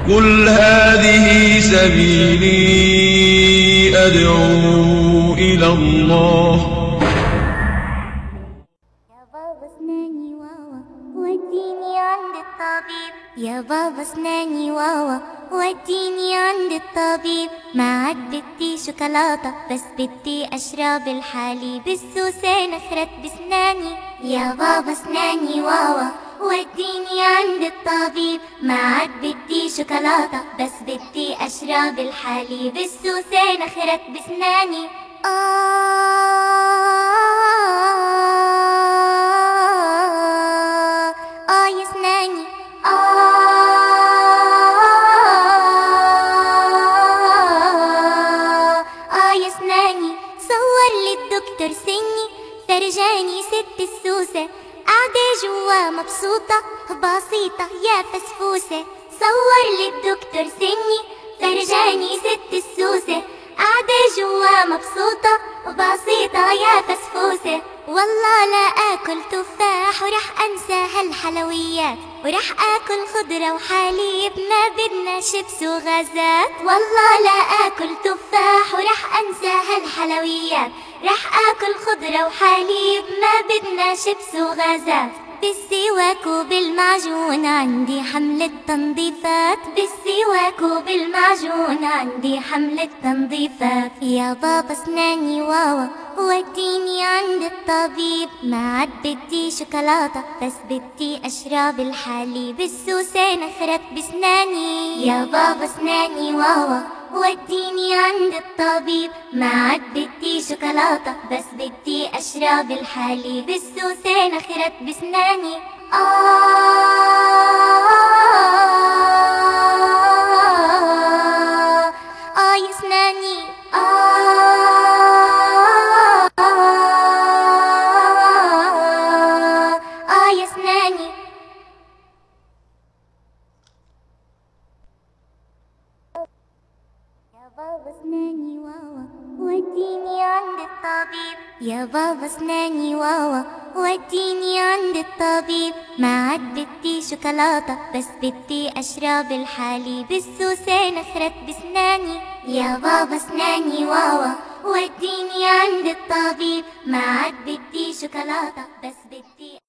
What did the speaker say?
قل هذه سبيلي أدعو إلى الله. يا بابا اسناني واوا وديني عند الطبيب، يا بابا اسناني واوا وديني عند الطبيب. ما عاد بدي شوكولاتة بس بدي أشرب الحليب، السوسة نخرت بسناني. يا بابا اسناني واوا وديني عند الطبيب، ما عاد بدي شوكولاتة بس بدي أشرب الحليب، السوسة نخرت بسناني. يا سناني يا سناني. صور لي الدكتور سني فرجاني ست السوسة، قاعدة جوا مبسوطة بسيطة يا فسفوسة. صور لي الدكتور سني فرجاني ست السوسة، قاعدة جوا مبسوطة بسيطة يا فسفوسة. والله لا آكل تفاح ورح أنسى هالحلويات، ورح آكل خضرة وحليب ما بدنا شيبس وغازات. والله لا آكل تفاح ورح أنسى هالحلويات، رح آكل خضرة وحليب ما بدنا شيبس وغازات. بالسواك وبالمعجون عندي حملة تنظيفات، بالسواك وبالمعجون عندي حملة تنظيفات. يا بابا اسناني واوا وديني عند الطبيب، ما عاد بدي شوكولاتة بس بدي أشرب الحليب، السوسة نخرت بسناني. يا بابا اسناني واوا وديني عند الطبيب، ما عاد بدي شوكولاتة بس بدي أشرب الحليب، السوسة نخرت بسناني. يا سناني يا سناني. يا بابا اسناني واوا وديني عند الطبيب، يا بابا اسناني واوا وديني عند الطبيب. ما عاد بدي شوكولاتة بس بدي أشرب الحليب، السوسة نخرت بسناني. يا بابا اسناني واوا وديني عند الطبيب، ما عاد بدي شوكولاتة بس بدي